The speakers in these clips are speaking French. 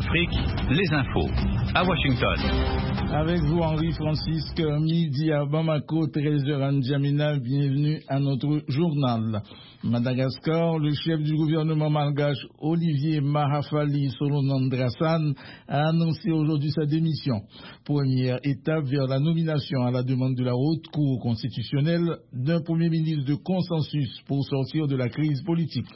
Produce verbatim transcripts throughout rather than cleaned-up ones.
Afrique, les infos. À Washington. Avec vous, Henri-Francisque, midi à Bamako, treize heures à N'Djamena. Bienvenue à notre journal. Madagascar, le chef du gouvernement malgache, Olivier Mahafali Solonandrasan, a annoncé aujourd'hui sa démission. Première étape vers la nomination à la demande de la Haute Cour constitutionnelle d'un Premier ministre de consensus pour sortir de la crise politique.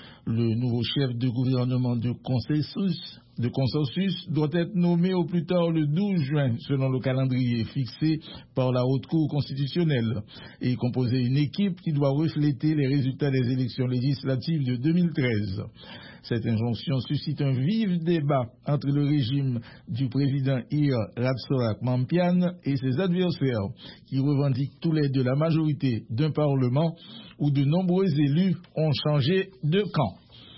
Le nouveau chef de gouvernement de consensus, de consensus doit être nommé au plus tard le douze juin, selon le calendrier fixé par la Haute Cour constitutionnelle, et composer une équipe qui doit refléter les résultats des élections législatives de deux mille treize. Cette injonction suscite un vif débat entre le régime du président Ir Ratsoak Mampian et ses adversaires, qui revendiquent tous les deux la majorité d'un parlement où de nombreux élus ont changé de camp.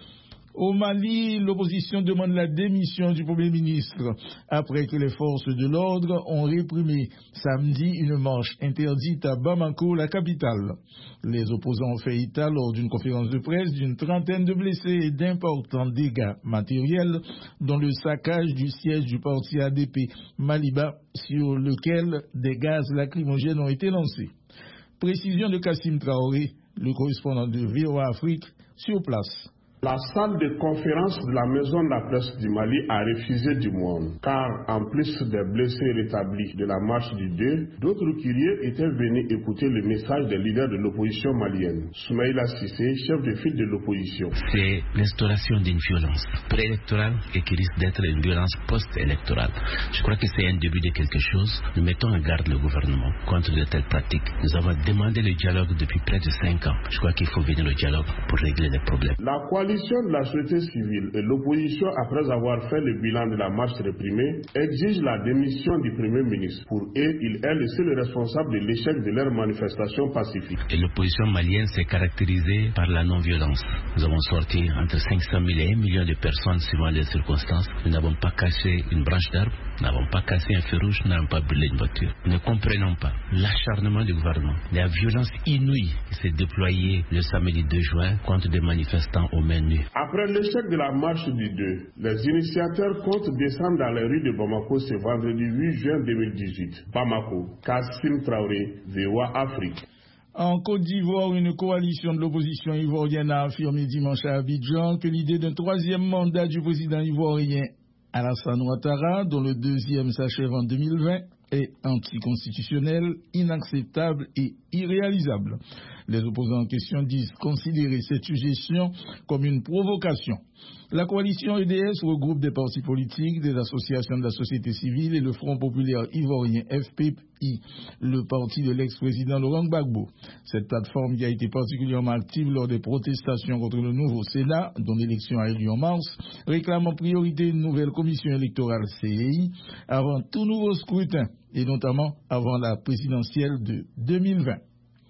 Au Mali, l'opposition demande la démission du Premier ministre après que les forces de l'ordre ont réprimé samedi une marche interdite à Bamako, la capitale. Les opposants ont fait état lors d'une conférence de presse d'une trentaine de blessés et d'importants dégâts matériels, dont le saccage du siège du parti A D P Maliba, sur lequel des gaz lacrymogènes ont été lancés. Précision de Kassim Traoré, le correspondant de V O A Afrique, sur place. La salle de conférence de la Maison de la Presse du Mali a refusé du monde, car en plus des blessés rétablis de la marche du deux, d'autres curieux étaient venus écouter le message des leaders de l'opposition malienne. Soumaïla Cissé, chef de file de l'opposition. C'est l'instauration d'une violence préélectorale et qui risque d'être une violence post-électorale. Je crois que c'est un début de quelque chose. Nous mettons en garde le gouvernement contre de telles pratiques. Nous avons demandé le dialogue depuis près de cinq ans. Je crois qu'il faut venir au dialogue pour régler les problèmes. La coalition de la société civile et l'opposition, après avoir fait le bilan de la marche réprimée, exigent la démission du Premier ministre. Pour eux, il est le seul responsable de l'échec de leur manifestation pacifique. Et l'opposition malienne s'est caractérisée par la non-violence. Nous avons sorti entre cinq cent mille et un million de personnes suivant les circonstances. Nous n'avons pas cassé une branche d'arbre, nous n'avons pas cassé un feu rouge, nous n'avons pas brûlé une voiture. Nous ne comprenons pas l'acharnement du gouvernement, la violence inouïe qui s'est déployée le samedi deux juin contre des manifestants aux mains nues. Après l'échec de la marche du deux, les initiateurs comptent descendre dans les rues de Bamako ce vendredi huit juin deux mille dix-huit. Bamako, Kassim Traoré, V O A Afrique. En Côte d'Ivoire, une coalition de l'opposition ivoirienne a affirmé dimanche à Abidjan que l'idée d'un troisième mandat du président ivoirien Alassane Ouattara, dont le deuxième s'achève en deux mille vingt, est anticonstitutionnelle, inacceptable et irréalisable. Les opposants en question disent considérer cette suggestion comme une provocation. La coalition E D S regroupe des partis politiques, des associations de la société civile et le Front populaire ivoirien F P I, le parti de l'ex-président Laurent Gbagbo. Cette plateforme, qui a été particulièrement active lors des protestations contre le nouveau Sénat, dont l'élection a eu lieu en mars, réclame en priorité une nouvelle commission électorale C E I avant tout nouveau scrutin, et notamment avant la présidentielle de deux mille vingt.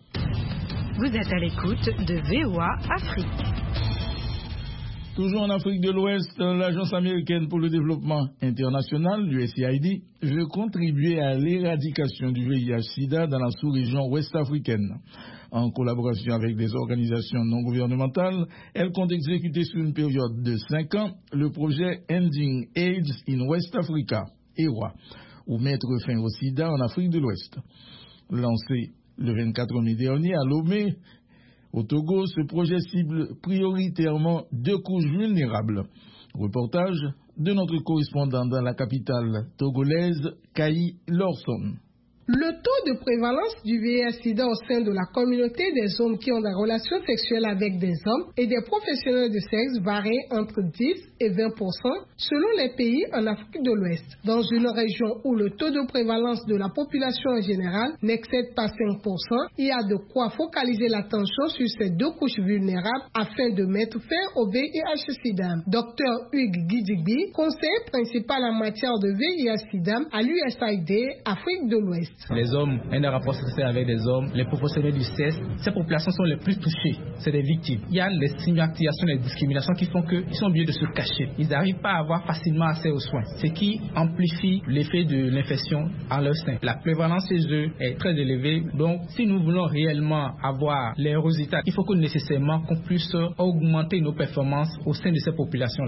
Vous êtes à l'écoute de V O A Afrique. Toujours en Afrique de l'Ouest, l'Agence américaine pour le développement international, l'U S A I D, veut contribuer à l'éradication du V I H sida dans la sous-région ouest-africaine. En collaboration avec des organisations non gouvernementales, elle compte exécuter sur une période de cinq ans le projet Ending AIDS in West Africa, E W A, ou mettre fin au sida en Afrique de l'Ouest. Lancé le vingt-quatre mai dernier à Lomé, au Togo, ce projet cible prioritairement deux couches vulnérables. Reportage de notre correspondant dans la capitale togolaise, Kayi Lorson. Le taux de prévalence du V I H sida au sein de la communauté des hommes qui ont des relations sexuelles avec des hommes et des professionnels de sexe varie entre dix et vingt pour cent selon les pays en Afrique de l'Ouest. Dans une région où le taux de prévalence de la population en général n'excède pas cinq pour cent, il y a de quoi focaliser l'attention sur ces deux couches vulnérables afin de mettre fin au V I H sida. Docteur Hugues Gidigbi, conseiller principal en matière de V I H sida à l'U S A I D Afrique de l'Ouest. Les hommes ont des rapports sexuels avec des hommes, les professionnels du sexe, ces populations sont les plus touchées, c'est des victimes. Il y a les stigmatisations, les discriminations qui font qu'ils sont obligés de se cacher. Ils n'arrivent pas à avoir facilement accès aux soins, ce qui amplifie l'effet de l'infection en leur sein. La prévalence chez eux est très élevée, donc si nous voulons réellement avoir les résultats, il faut que nécessairement qu'on puisse augmenter nos performances au sein de ces populations-là.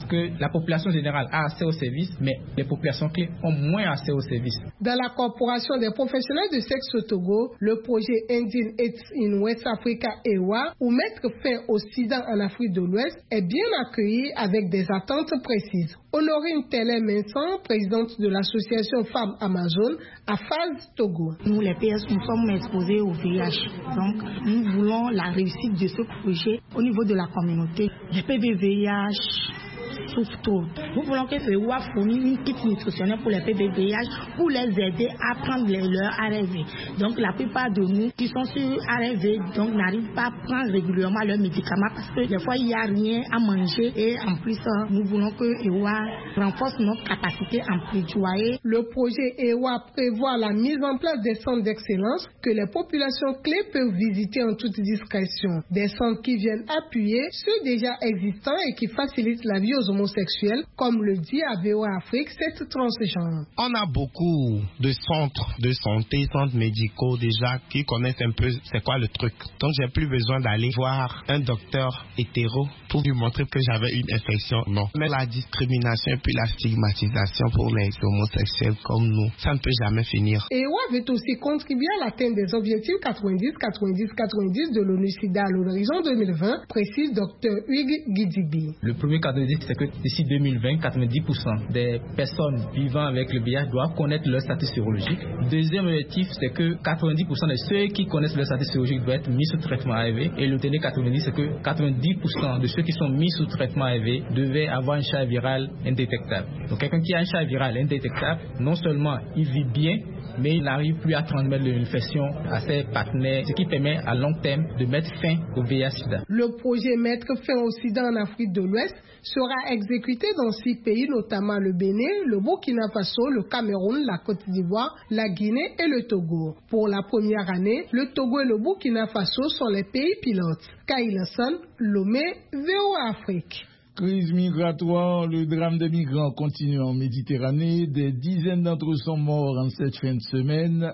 que la population générale a accès aux services, mais les populations clés ont moins accès aux services. Dans la corporation des professionnels du sexe au Togo, le projet Ending AIDS in West Africa E W A, ou mettre fin au sida en Afrique de l'Ouest, est bien accueilli avec des attentes précises. Honorine Télé-Mensan, présidente de l'association Femmes Amazon, à Faz, Togo. Nous, les P S, nous sommes exposés au V I H. Donc, nous voulons la réussite de ce projet au niveau de la communauté. Les P V V I H souffrent trop. Nous voulons que E W A fournisse une kit nutritionnelle pour les P V V I H pour les aider à prendre les, leur A R V. Donc, la plupart de nous qui sont sur A R V donc n'arrivent pas à prendre régulièrement leurs médicaments parce que des fois, il n'y a rien à manger et en plus, nous voulons que E W A renforce notre capacité à plaidoyer. Le projet E W A prévoit la mise en place des centres d'excellence que les populations clés peuvent visiter en toute discrétion. Des centres qui viennent appuyer ceux déjà existants et qui facilitent la vie aux homosexuels, comme le dit à V O A Afrique cette transgenre. On a beaucoup de centres de santé, centres médicaux déjà qui connaissent un peu c'est quoi le truc. Donc j'ai plus besoin d'aller voir un docteur hétéro pour lui montrer que j'avais une infection. Non. Mais la discrimination et puis la stigmatisation pour les homosexuels comme nous, ça ne peut jamais finir. E W A veut aussi contribuer à l'atteinte des objectifs quatre-vingt-dix quatre-vingt-dix quatre-vingt-dix de l'ONU SIDA à l'horizon deux mille vingt, précise Dr Hugues Gidibi. Le premier quatre-vingt-dix, c'est que d'ici deux mille vingt, quatre-vingt-dix pour cent des personnes vivant avec le V I H doivent connaître leur statut sérologique. Deuxième objectif, c'est que quatre-vingt-dix pour cent de ceux qui connaissent leur statut sérologique doivent être mis sous traitement A R V. Et le dernier quatre-vingt-dix, c'est que quatre-vingt-dix pour cent de ceux qui sont mis sous traitement A R V devaient avoir un charge viral indétectable. Donc quelqu'un qui a un charge viral indétectable, non seulement il vit bien, mais il n'arrive plus à transmettre l'infection à ses partenaires, ce qui permet à long terme de mettre fin au V I H sida. Le projet Mettre fin au sida en Afrique de l'Ouest sera exécuté dans six pays, notamment le Bénin, le Burkina Faso, le Cameroun, la Côte d'Ivoire, la Guinée et le Togo. Pour la première année, le Togo et le Burkina Faso sont les pays pilotes. Kailason, Lomé, V O A Afrique. Crise migratoire, le drame des migrants continue en Méditerranée. Des dizaines d'entre eux sont morts en cette fin de semaine,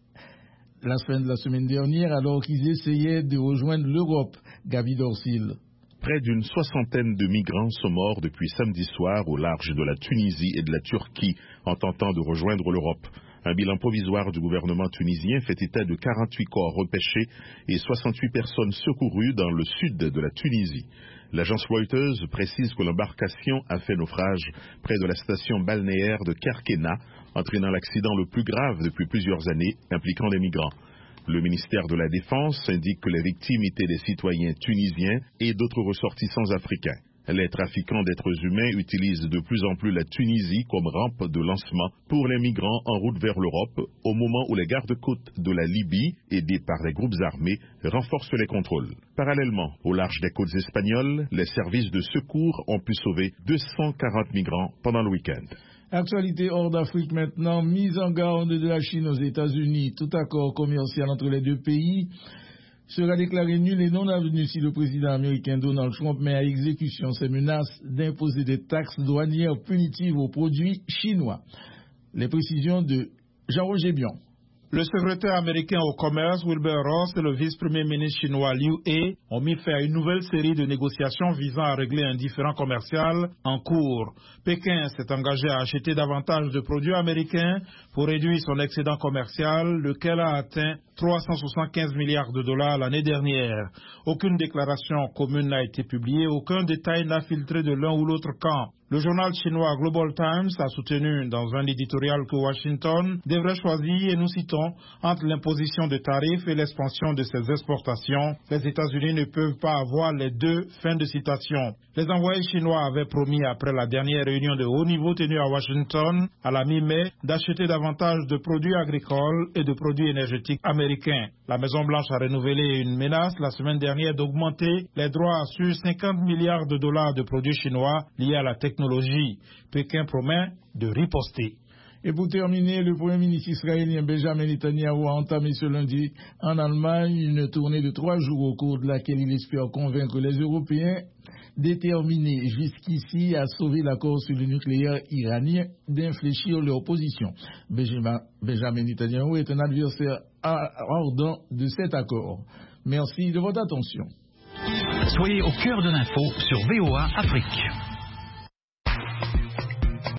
la fin de la semaine dernière, alors qu'ils essayaient de rejoindre l'Europe. Gaby Dorsil. Près d'une soixantaine de migrants sont morts depuis samedi soir au large de la Tunisie et de la Turquie en tentant de rejoindre l'Europe. Un bilan provisoire du gouvernement tunisien fait état de quarante-huit corps repêchés et soixante-huit personnes secourues dans le sud de la Tunisie. L'agence Reuters précise que l'embarcation a fait naufrage près de la station balnéaire de Kerkena, entraînant l'accident le plus grave depuis plusieurs années impliquant les migrants. Le ministère de la Défense indique que les victimes étaient des citoyens tunisiens et d'autres ressortissants africains. Les trafiquants d'êtres humains utilisent de plus en plus la Tunisie comme rampe de lancement pour les migrants en route vers l'Europe, au moment où les gardes-côtes de la Libye, aidés par les groupes armés, renforcent les contrôles. Parallèlement, au large des côtes espagnoles, les services de secours ont pu sauver deux cent quarante migrants pendant le week-end. Actualité hors d'Afrique maintenant, mise en garde de la Chine aux États-Unis. Tout accord commercial entre les deux pays sera déclaré nul et non avenu si le président américain Donald Trump met à exécution ses menaces d'imposer des taxes douanières punitives aux produits chinois. Les précisions de Jean-Roger Bion. Le secrétaire américain au commerce Wilbur Ross et le vice-premier ministre chinois Liu He ont mis fin à une nouvelle série de négociations visant à régler un différend commercial en cours. Pékin s'est engagé à acheter davantage de produits américains pour réduire son excédent commercial, lequel a atteint trois cent soixante-quinze milliards de dollars l'année dernière. Aucune déclaration commune n'a été publiée, aucun détail n'a filtré de l'un ou l'autre camp. Le journal chinois Global Times a soutenu dans un éditorial que Washington devrait choisir, et nous citons, entre l'imposition de tarifs et l'expansion de ses exportations. Les États-Unis ne peuvent pas avoir les deux. Fin de citation. Les envoyés chinois avaient promis, après la dernière réunion de haut niveau tenue à Washington à la mi-mai, d'acheter davantage de produits agricoles et de produits énergétiques américains. La Maison-Blanche a renouvelé une menace la semaine dernière d'augmenter les droits sur cinquante milliards de dollars de produits chinois liés à la technologie. Pékin promet de riposter. Et pour terminer, le Premier ministre israélien Benjamin Netanyahu a entamé ce lundi en Allemagne une tournée de trois jours au cours de laquelle il espère convaincre les Européens déterminés jusqu'ici à sauver l'accord sur le nucléaire iranien d'infléchir leur position. Benjamin Netanyahu est un adversaire ardent de cet accord. Merci de votre attention. Soyez au cœur de l'info sur V O A Afrique.